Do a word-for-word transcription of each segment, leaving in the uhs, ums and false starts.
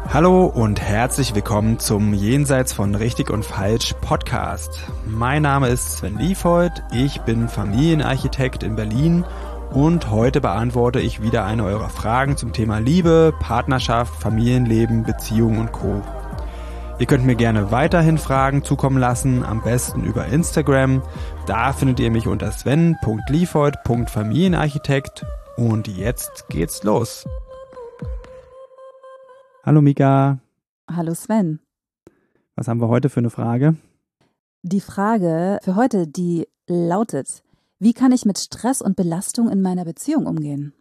Hallo und herzlich willkommen zum Jenseits von Richtig und Falsch Podcast. Mein Name ist Sven Liefhold, ich bin Familienarchitekt in Berlin und heute beantworte ich wieder eine eurer Fragen zum Thema Liebe, Partnerschaft, Familienleben, Beziehung und Co. Ihr könnt mir gerne weiterhin Fragen zukommen lassen, am besten über Instagram. Da findet ihr mich unter sven punkt liefhold punkt familienarchitekt und jetzt geht's los. Hallo Mika. Hallo Sven. Was haben wir heute für eine Frage? Die Frage für heute, die lautet: Wie kann ich mit Stress und Belastung in meiner Beziehung umgehen?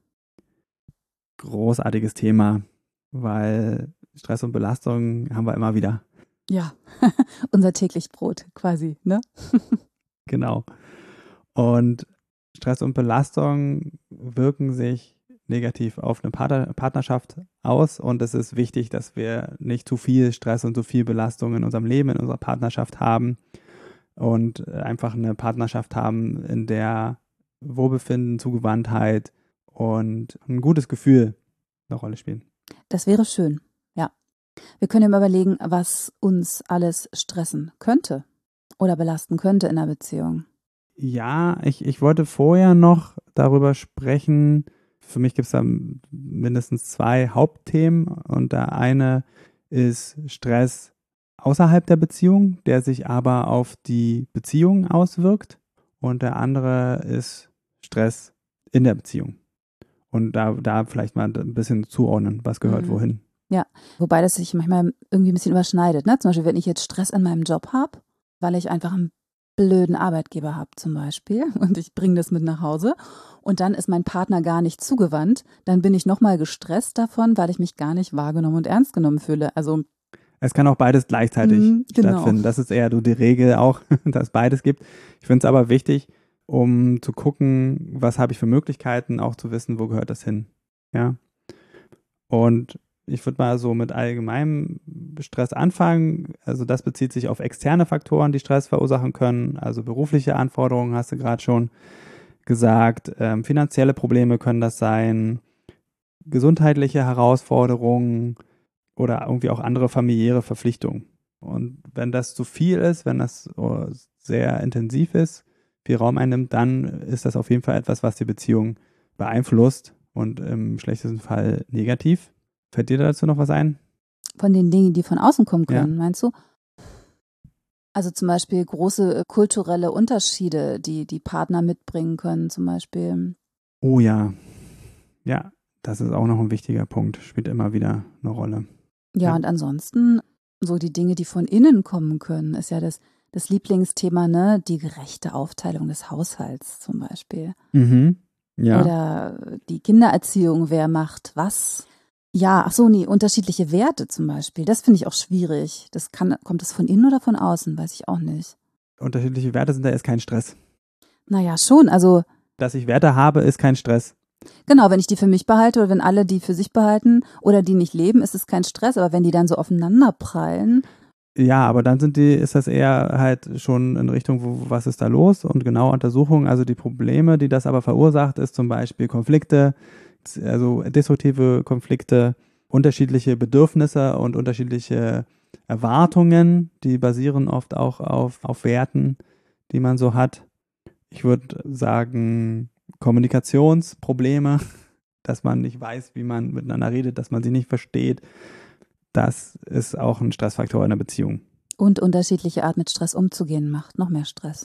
Großartiges Thema, weil Stress und Belastung haben wir immer wieder. Ja, unser täglich Brot quasi, ne? Genau. Und Stress und Belastung wirken sich negativ auf eine Partnerschaft aus und es ist wichtig, dass wir nicht zu viel Stress und zu viel Belastung in unserem Leben, in unserer Partnerschaft haben und einfach eine Partnerschaft haben, in der Wohlbefinden, Zugewandtheit und ein gutes Gefühl eine Rolle spielen. Das wäre schön, ja. Wir können ja mal überlegen, was uns alles stressen könnte oder belasten könnte in einer Beziehung. Ja, ich, ich wollte vorher noch darüber sprechen. Für mich gibt es da mindestens zwei Hauptthemen und der eine ist Stress außerhalb der Beziehung, der sich aber auf die Beziehung auswirkt und der andere ist Stress in der Beziehung. Und da, da vielleicht mal ein bisschen zuordnen, was gehört mhm. wohin. Ja, wobei das sich manchmal irgendwie ein bisschen überschneidet. Ne? Zum Beispiel, wenn ich jetzt Stress in meinem Job habe, weil ich einfach einen blöden Arbeitgeber habe zum Beispiel und ich bringe das mit nach Hause und dann ist mein Partner gar nicht zugewandt, dann bin ich nochmal gestresst davon, weil ich mich gar nicht wahrgenommen und ernst genommen fühle. Also es kann auch beides gleichzeitig mm, genau. stattfinden. Das ist eher so die Regel auch, dass es beides gibt. Ich finde es aber wichtig, um zu gucken, was habe ich für Möglichkeiten, auch zu wissen, wo gehört das hin. Ja. Und ich würde mal so mit allgemeinem Stress anfangen. Also das bezieht sich auf externe Faktoren, die Stress verursachen können. Also berufliche Anforderungen hast du gerade schon gesagt. Ähm, finanzielle Probleme können das sein. Gesundheitliche Herausforderungen oder irgendwie auch andere familiäre Verpflichtungen. Und wenn das zu viel ist, wenn das sehr intensiv ist, viel Raum einnimmt, dann ist das auf jeden Fall etwas, was die Beziehung beeinflusst und im schlechtesten Fall negativ. Fällt dir dazu noch was ein? Von den Dingen, die von außen kommen können, ja. meinst du? Also zum Beispiel große kulturelle Unterschiede, die die Partner mitbringen können zum Beispiel. Oh ja, ja, das ist auch noch ein wichtiger Punkt, spielt immer wieder eine Rolle. Ja, ja. Und ansonsten so die Dinge, die von innen kommen können, ist ja das, das Lieblingsthema, ne? Die gerechte Aufteilung des Haushalts zum Beispiel. Mhm. Ja. Oder die Kindererziehung, wer macht was. Ja, ach so, nee, unterschiedliche Werte zum Beispiel. Das finde ich auch schwierig. Das kann, kommt das von innen oder von außen? Weiß ich auch nicht. Unterschiedliche Werte sind da erst kein Stress. Naja, schon, also. Dass ich Werte habe, ist kein Stress. Genau, wenn ich die für mich behalte oder wenn alle die für sich behalten oder die nicht leben, ist es kein Stress. Aber wenn die dann so aufeinander prallen. Ja, aber dann sind die, ist das eher halt schon in Richtung, wo, was ist da los? Und genau Untersuchungen, also die Probleme, die das aber verursacht, ist zum Beispiel Konflikte, also destruktive Konflikte, unterschiedliche Bedürfnisse und unterschiedliche Erwartungen, die basieren oft auch auf, auf Werten, die man so hat. Ich würde sagen, Kommunikationsprobleme, dass man nicht weiß, wie man miteinander redet, dass man sie nicht versteht. Das ist auch ein Stressfaktor in der Beziehung. Und unterschiedliche Art mit Stress umzugehen macht noch mehr Stress.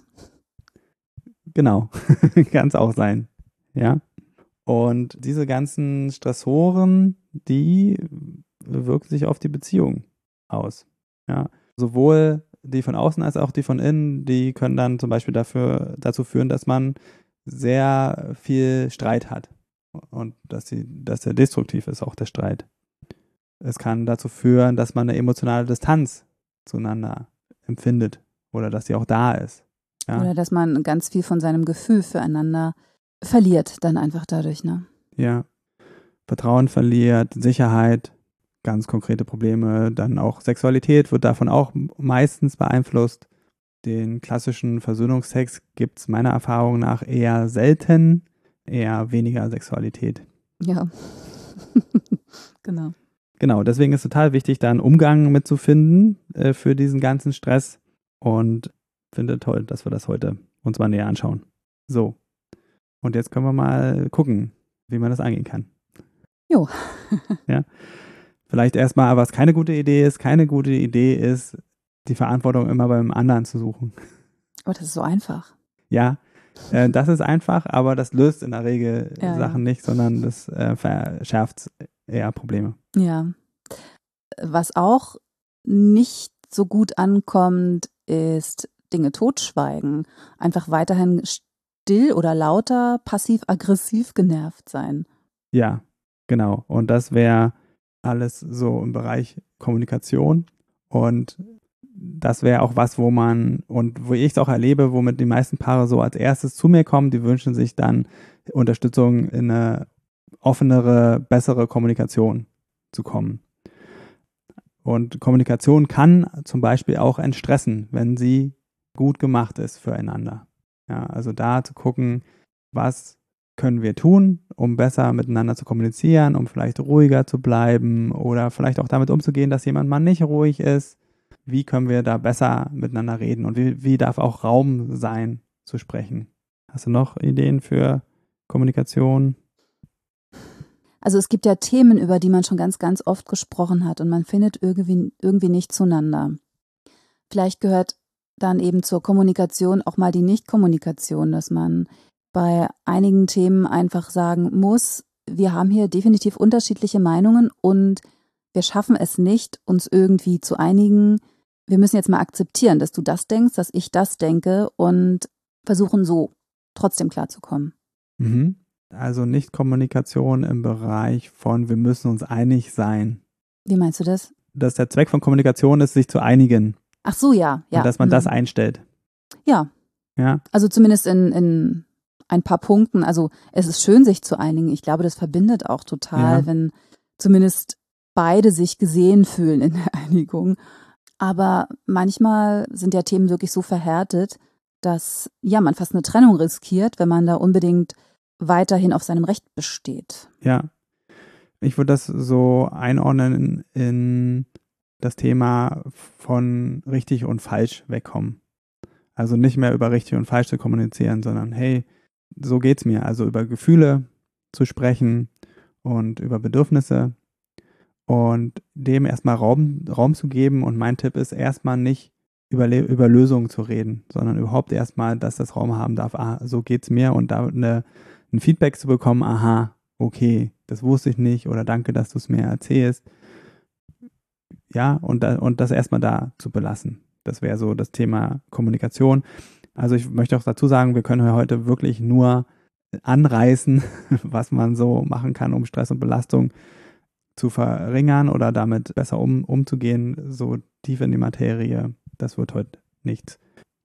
Genau, kann es auch sein, ja. Und diese ganzen Stressoren, die wirken sich auf die Beziehung aus. Ja. Sowohl die von außen als auch die von innen, die können dann zum Beispiel dafür, dazu führen, dass man sehr viel Streit hat. Und dass, die, dass der destruktiv ist, auch der Streit. Es kann dazu führen, dass man eine emotionale Distanz zueinander empfindet oder dass sie auch da ist. Ja. Oder dass man ganz viel von seinem Gefühl füreinander verliert dann einfach dadurch, ne? Ja, Vertrauen verliert, Sicherheit, ganz konkrete Probleme, dann auch Sexualität wird davon auch meistens beeinflusst. Den klassischen Versöhnungstext gibt es meiner Erfahrung nach eher selten, eher weniger Sexualität. Ja, genau. genau, deswegen ist total wichtig, da einen Umgang mitzufinden äh, für diesen ganzen Stress und finde toll, dass wir das heute uns mal näher anschauen. So, und jetzt können wir mal gucken, wie man das angehen kann. Jo. Ja, vielleicht erstmal, was keine gute Idee ist. Keine gute Idee ist, die Verantwortung immer beim anderen zu suchen. Aber das ist so einfach. Ja, äh, das ist einfach, aber das löst in der Regel Ja, Sachen ja. nicht, sondern das äh, verschärft eher Probleme. Ja. Was auch nicht so gut ankommt, ist Dinge totschweigen. Einfach weiterhin still oder lauter, passiv-aggressiv genervt sein. Ja, genau. Und das wäre alles so im Bereich Kommunikation. Und das wäre auch was, wo man, und wo ich es auch erlebe, womit die meisten Paare so als erstes zu mir kommen, die wünschen sich dann Unterstützung in eine offenere, bessere Kommunikation zu kommen. Und Kommunikation kann zum Beispiel auch entstressen, wenn sie gut gemacht ist füreinander. Ja, also da zu gucken, was können wir tun, um besser miteinander zu kommunizieren, um vielleicht ruhiger zu bleiben oder vielleicht auch damit umzugehen, dass jemand mal nicht ruhig ist. Wie können wir da besser miteinander reden und wie, wie darf auch Raum sein, zu sprechen? Hast du noch Ideen für Kommunikation? Also es gibt ja Themen, über die man schon ganz, ganz oft gesprochen hat und man findet irgendwie, irgendwie nicht zueinander. Vielleicht gehört dann eben zur Kommunikation auch mal die Nichtkommunikation, dass man bei einigen Themen einfach sagen muss, wir haben hier definitiv unterschiedliche Meinungen und wir schaffen es nicht, uns irgendwie zu einigen. Wir müssen jetzt mal akzeptieren, dass du das denkst, dass ich das denke und versuchen so trotzdem klarzukommen. Mhm. Also Nichtkommunikation im Bereich von, wir müssen uns einig sein. Wie meinst du das? Dass der Zweck von Kommunikation ist, sich zu einigen. Ach so, ja. ja. Und dass man hm. das einstellt. Ja. Ja. Also zumindest in, in ein paar Punkten. Also es ist schön, sich zu einigen. Ich glaube, das verbindet auch total, Ja. wenn zumindest beide sich gesehen fühlen in der Einigung. Aber manchmal sind ja Themen wirklich so verhärtet, dass ja man fast eine Trennung riskiert, wenn man da unbedingt weiterhin auf seinem Recht besteht. Ja. Ich würde das so einordnen in, in das Thema von richtig und falsch wegkommen. Also nicht mehr über richtig und falsch zu kommunizieren, sondern hey, so geht's mir. Also über Gefühle zu sprechen und über Bedürfnisse und dem erstmal Raum, Raum zu geben. Und mein Tipp ist erstmal nicht über, über Lösungen zu reden, sondern überhaupt erstmal, dass das Raum haben darf, ah, so geht's mir und da eine, ein Feedback zu bekommen, aha, okay, das wusste ich nicht oder danke, dass du es mir erzählst. Ja, und, da, und das erstmal da zu belassen. Das wäre so das Thema Kommunikation. Also ich möchte auch dazu sagen, wir können heute wirklich nur anreißen, was man so machen kann, um Stress und Belastung zu verringern oder damit besser um, umzugehen, so tief in die Materie. Das wird heute nichts.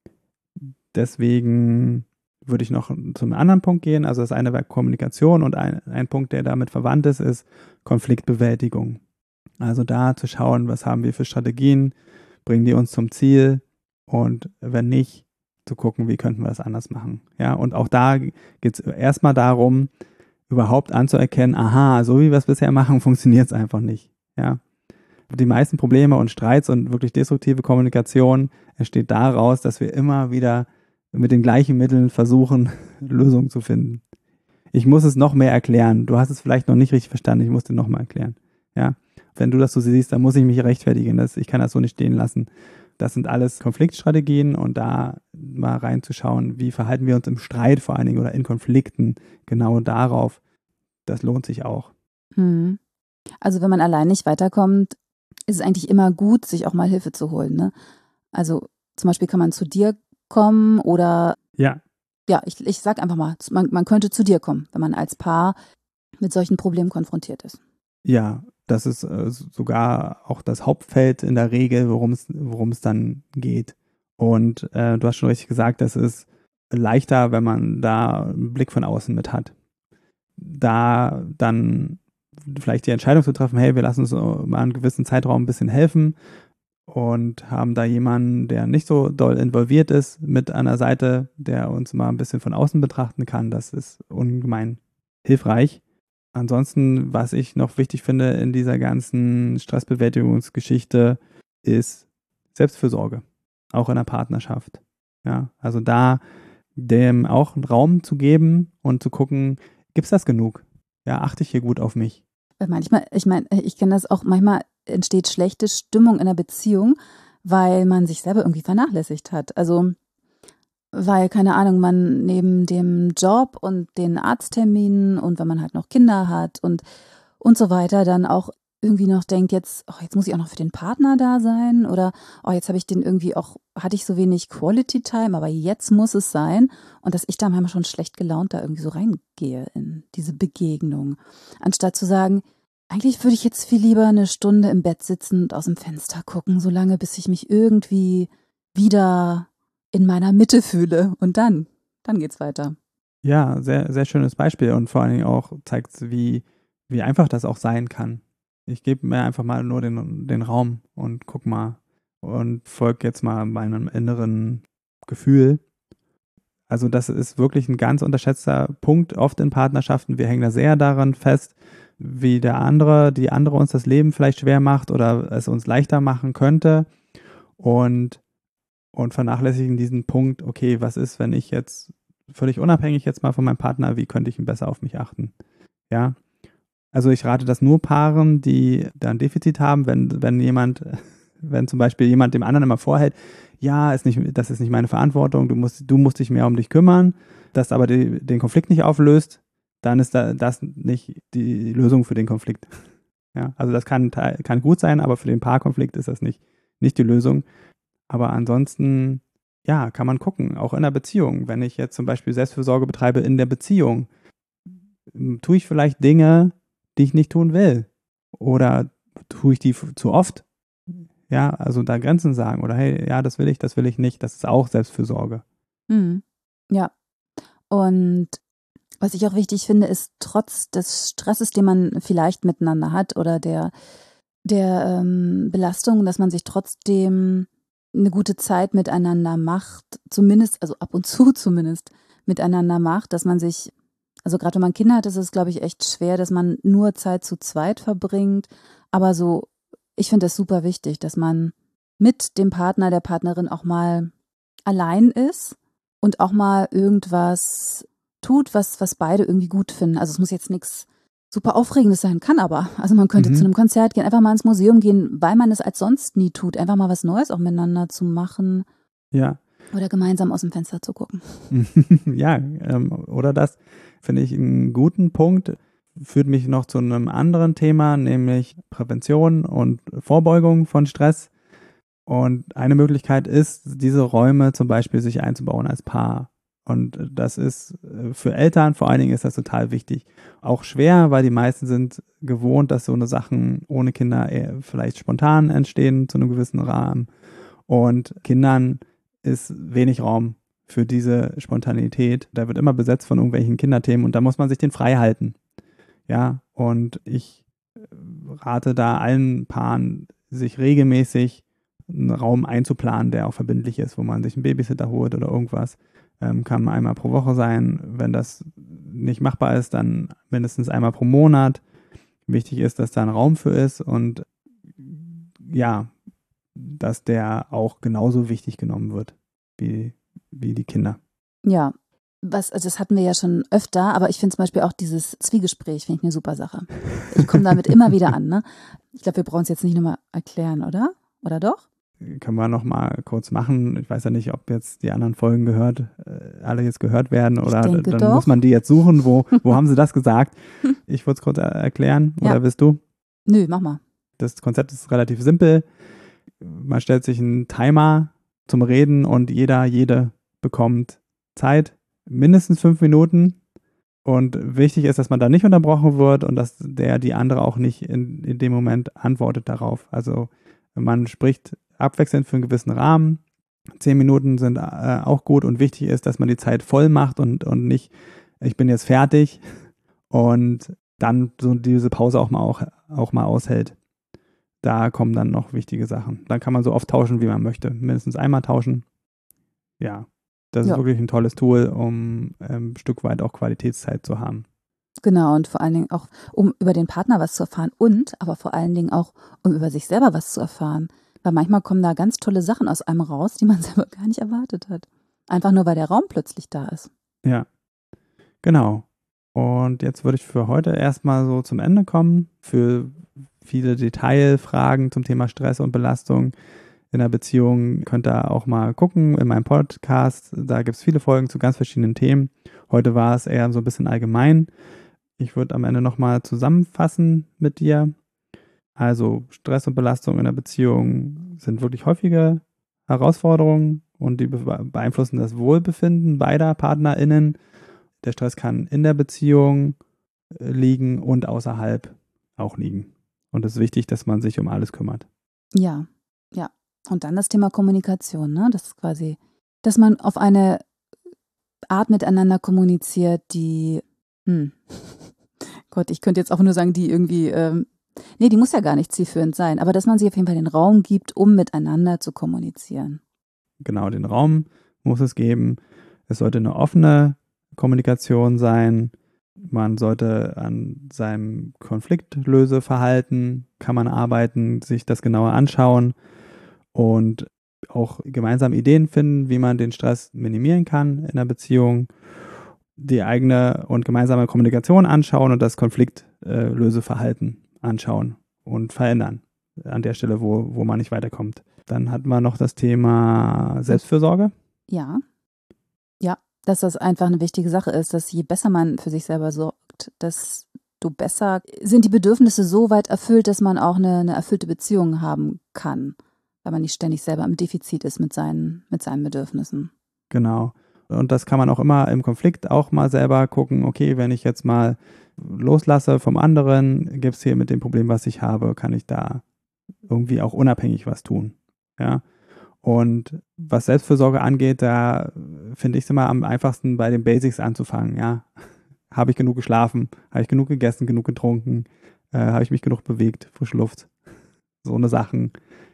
Deswegen würde ich noch zum anderen Punkt gehen. Also das eine war Kommunikation und ein, ein Punkt, der damit verwandt ist, ist Konfliktbewältigung. Also da zu schauen, was haben wir für Strategien, bringen die uns zum Ziel und wenn nicht, zu gucken, wie könnten wir das anders machen. Ja, und auch da geht es erstmal darum, überhaupt anzuerkennen, aha, so wie wir es bisher machen, funktioniert es einfach nicht. Ja. Die meisten Probleme und Streits und wirklich destruktive Kommunikation entsteht daraus, dass wir immer wieder mit den gleichen Mitteln versuchen, Lösungen zu finden. Ich muss es noch mehr erklären. Du hast es vielleicht noch nicht richtig verstanden, ich muss dir noch mal erklären. Ja. Wenn du das so siehst, dann muss ich mich rechtfertigen. Das, ich kann das so nicht stehen lassen. Das sind alles Konfliktstrategien und da mal reinzuschauen, wie verhalten wir uns im Streit vor allen Dingen oder in Konflikten, genau darauf, das lohnt sich auch. Hm. Also wenn man allein nicht weiterkommt, ist es eigentlich immer gut, sich auch mal Hilfe zu holen. Ne? Also zum Beispiel kann man zu dir kommen oder ja, ja, ich, ich sag einfach mal, man, man könnte zu dir kommen, wenn man als Paar mit solchen Problemen konfrontiert ist. Ja, das ist äh, sogar auch das Hauptfeld in der Regel, worum es worum es dann geht. Und äh, du hast schon richtig gesagt, das ist leichter, wenn man da einen Blick von außen mit hat. Da dann vielleicht die Entscheidung zu treffen, hey, wir lassen uns mal einen gewissen Zeitraum ein bisschen helfen und haben da jemanden, der nicht so doll involviert ist, mit an der Seite, der uns mal ein bisschen von außen betrachten kann. Das ist ungemein hilfreich. ansonsten, was ich noch wichtig finde in dieser ganzen Stressbewältigungsgeschichte, ist Selbstfürsorge, auch in der Partnerschaft. Ja, also da dem auch einen Raum zu geben und zu gucken, gibt es das genug? Ja, achte ich hier gut auf mich? Manchmal, ich meine, ich kenne das auch, manchmal entsteht schlechte Stimmung in einer Beziehung, weil man sich selber irgendwie vernachlässigt hat. Also, weil, keine Ahnung, man neben dem Job und den Arztterminen und wenn man halt noch Kinder hat und, und so weiter, dann auch irgendwie noch denkt, jetzt, oh, jetzt muss ich auch noch für den Partner da sein oder oh, jetzt habe ich den irgendwie auch, hatte ich so wenig Quality Time, aber jetzt muss es sein. Und dass ich da manchmal schon schlecht gelaunt da irgendwie so reingehe in diese Begegnung. Anstatt zu sagen, eigentlich würde ich jetzt viel lieber eine Stunde im Bett sitzen und aus dem Fenster gucken, solange bis ich mich irgendwie wieder in meiner Mitte fühle. Und dann, dann geht's weiter. Ja, sehr, sehr schönes Beispiel und vor allen Dingen auch zeigt es, wie, wie einfach das auch sein kann. Ich gebe mir einfach mal nur den, den Raum und guck mal und folge jetzt mal meinem inneren Gefühl. Also das ist wirklich ein ganz unterschätzter Punkt oft in Partnerschaften. Wir hängen da sehr daran fest, wie der andere, die andere uns das Leben vielleicht schwer macht oder es uns leichter machen könnte und, und vernachlässigen diesen Punkt, okay, was ist, wenn ich jetzt völlig unabhängig jetzt mal von meinem Partner, wie könnte ich ihn besser auf mich achten? Ja, also ich rate das nur Paaren, die da ein Defizit haben, wenn, wenn jemand, wenn zum Beispiel jemand dem anderen immer vorhält, ja, ist nicht, das ist nicht meine Verantwortung, du musst, du musst dich mehr um dich kümmern, das aber die, den Konflikt nicht auflöst, dann ist da, das nicht die Lösung für den Konflikt. Ja, also das kann, kann gut sein, aber für den Paarkonflikt ist das nicht, nicht die Lösung. Aber ansonsten, ja, kann man gucken, auch in der Beziehung. Wenn ich jetzt zum Beispiel Selbstfürsorge betreibe in der Beziehung, tue ich vielleicht Dinge, die ich nicht tun will? Oder tue ich die zu oft? Ja, also da Grenzen sagen oder hey, ja, das will ich, das will ich nicht. Das ist auch Selbstfürsorge. Mhm. Ja. Und was ich auch wichtig finde, ist trotz des Stresses, den man vielleicht miteinander hat oder der, der ähm, Belastung, dass man sich trotzdem eine gute Zeit miteinander macht, zumindest, also ab und zu zumindest miteinander macht, dass man sich, also gerade wenn man Kinder hat, ist es, glaube ich, echt schwer, dass man nur Zeit zu zweit verbringt. Aber so, ich finde das super wichtig, dass man mit dem Partner, der Partnerin auch mal allein ist und auch mal irgendwas tut, was, was beide irgendwie gut finden. Also es muss jetzt nichts super Aufregendes sein, kann aber. Also man könnte Mhm. zu einem Konzert gehen, einfach mal ins Museum gehen, weil man es als sonst nie tut. Einfach mal was Neues auch miteinander zu machen. Ja. Oder gemeinsam aus dem Fenster zu gucken. Ja, ähm, oder das finde ich einen guten Punkt. Führt mich noch zu einem anderen Thema, nämlich Prävention und Vorbeugung von Stress. Und eine Möglichkeit ist, diese Räume zum Beispiel sich einzubauen als Paar. Und das ist für Eltern vor allen Dingen ist das total wichtig. Auch schwer, weil die meisten sind gewohnt, dass so eine Sachen ohne Kinder eher vielleicht spontan entstehen zu einem gewissen Rahmen. Und Kindern ist wenig Raum für diese Spontanität. Da wird immer besetzt von irgendwelchen Kinderthemen und da muss man sich den frei halten. Ja, und ich rate da allen Paaren, sich regelmäßig einen Raum einzuplanen, der auch verbindlich ist, wo man sich einen Babysitter holt oder irgendwas. Ähm, kann einmal pro Woche sein. Wenn das nicht machbar ist, dann mindestens einmal pro Monat. Wichtig ist, dass da ein Raum für ist und ja, dass der auch genauso wichtig genommen wird wie, wie die Kinder. Ja, was, also das hatten wir ja schon öfter, aber ich finde zum Beispiel auch dieses Zwiegespräch, finde ich eine super Sache. Ich komme damit immer wieder an. Ne? Ich glaube, wir brauchen es jetzt nicht nochmal erklären, oder? Oder doch? Können wir noch mal kurz machen. Ich weiß ja nicht, ob jetzt die anderen Folgen gehört, äh, alle jetzt gehört werden oder Ich denke dann doch. muss man die jetzt suchen. Wo, wo haben sie das gesagt? Ich würde es kurz erklären. Oder Ja. willst du? Nö, mach mal. Das Konzept ist relativ simpel. Man stellt sich einen Timer zum Reden und jeder, jede bekommt Zeit, mindestens fünf Minuten. Und wichtig ist, dass man da nicht unterbrochen wird und dass der, die andere auch nicht in, in dem Moment antwortet darauf. Also man spricht abwechselnd für einen gewissen Rahmen. Zehn Minuten sind äh, auch gut und wichtig ist, dass man die Zeit voll macht und, und nicht, ich bin jetzt fertig und dann so diese Pause auch mal, auch, auch mal aushält. Da kommen dann noch wichtige Sachen. Dann kann man so oft tauschen, wie man möchte. Mindestens einmal tauschen. Ja, das Ja. ist wirklich ein tolles Tool, um ähm, ein Stück weit auch Qualitätszeit zu haben. Genau, und vor allen Dingen auch, um über den Partner was zu erfahren und aber vor allen Dingen auch, um über sich selber was zu erfahren. Weil manchmal kommen da ganz tolle Sachen aus einem raus, die man selber gar nicht erwartet hat. Einfach nur, weil der Raum plötzlich da ist. Ja, genau. Und jetzt würde ich für heute erstmal so zum Ende kommen. Für viele Detailfragen zum Thema Stress und Belastung in der Beziehung könnt ihr auch mal gucken in meinem Podcast. Da gibt es viele Folgen zu ganz verschiedenen Themen. Heute war es eher so ein bisschen allgemein. Ich würde am Ende nochmal zusammenfassen mit dir. Also Stress und Belastung in der Beziehung sind wirklich häufige Herausforderungen und die beeinflussen das Wohlbefinden beider PartnerInnen. Der Stress kann in der Beziehung liegen und außerhalb auch liegen. Und es ist wichtig, dass man sich um alles kümmert. Ja, ja. Und dann das Thema Kommunikation, ne? Das ist quasi, dass man auf eine Art miteinander kommuniziert, die, hm, Gott, ich könnte jetzt auch nur sagen, die irgendwie, ähm, nee, die muss ja gar nicht zielführend sein, aber dass man sich auf jeden Fall den Raum gibt, um miteinander zu kommunizieren. Genau, den Raum muss es geben. Es sollte eine offene Kommunikation sein. Man sollte an seinem Konfliktlöseverhalten, kann man arbeiten, sich das genauer anschauen und auch gemeinsam Ideen finden, wie man den Stress minimieren kann in der Beziehung, die eigene und gemeinsame Kommunikation anschauen und das Konfliktlöseverhalten anschauen und verändern an der Stelle, wo, wo man nicht weiterkommt. Dann hat man noch das Thema Selbstfürsorge. Ja, ja, dass das einfach eine wichtige Sache ist, dass je besser man für sich selber sorgt, desto besser sind die Bedürfnisse so weit erfüllt, dass man auch eine, eine erfüllte Beziehung haben kann, weil man nicht ständig selber im Defizit ist mit seinen, mit seinen Bedürfnissen. Genau. Und das kann man auch immer im Konflikt auch mal selber gucken, okay, wenn ich jetzt mal loslasse vom anderen, gibt es hier mit dem Problem, was ich habe, kann ich da irgendwie auch unabhängig was tun. Ja. Und was Selbstfürsorge angeht, da finde ich es immer am einfachsten, bei den Basics anzufangen. Ja. Habe ich genug geschlafen? Habe ich genug gegessen, genug getrunken? Äh, habe ich mich genug bewegt? Frische Luft? So eine Sachen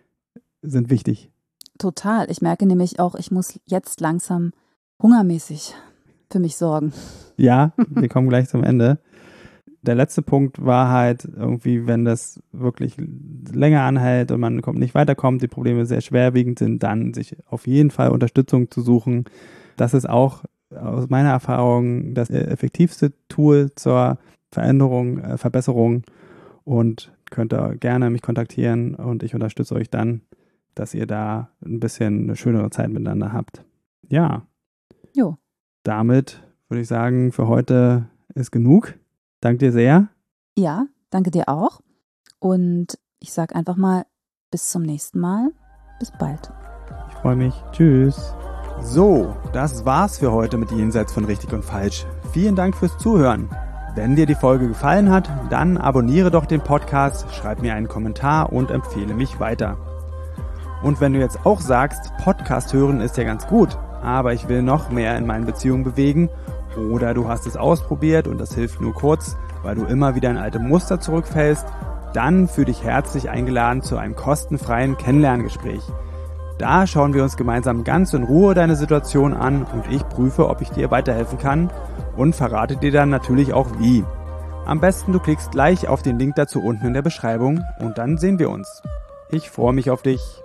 sind wichtig. Total. Ich merke nämlich auch, ich muss jetzt langsam hungermäßig für mich sorgen. Ja, wir kommen gleich zum Ende. Der letzte Punkt war halt irgendwie, wenn das wirklich länger anhält und man kommt nicht weiterkommt, die Probleme sehr schwerwiegend sind, dann sich auf jeden Fall Unterstützung zu suchen. Das ist auch aus meiner Erfahrung das effektivste Tool zur Veränderung, äh, Verbesserung und könnt ihr gerne mich kontaktieren und ich unterstütze euch dann, dass ihr da ein bisschen eine schönere Zeit miteinander habt. Ja. Jo. Damit würde ich sagen, für heute ist genug. Danke dir sehr. Ja, danke dir auch. Und ich sage einfach mal, bis zum nächsten Mal. Bis bald. Ich freue mich. Tschüss. So, das war's für heute mit Jenseits von Richtig und Falsch. Vielen Dank fürs Zuhören. Wenn dir die Folge gefallen hat, dann abonniere doch den Podcast, schreib mir einen Kommentar und empfehle mich weiter. Und wenn du jetzt auch sagst, Podcast hören ist ja ganz gut, aber ich will noch mehr in meinen Beziehungen bewegen, oder du hast es ausprobiert und das hilft nur kurz, weil du immer wieder in alte Muster zurückfällst, dann fühl dich herzlich eingeladen zu einem kostenfreien Kennenlerngespräch. Da schauen wir uns gemeinsam ganz in Ruhe deine Situation an und ich prüfe, ob ich dir weiterhelfen kann und verrate dir dann natürlich auch wie. Am besten du klickst gleich auf den Link dazu unten in der Beschreibung und dann sehen wir uns. Ich freue mich auf dich.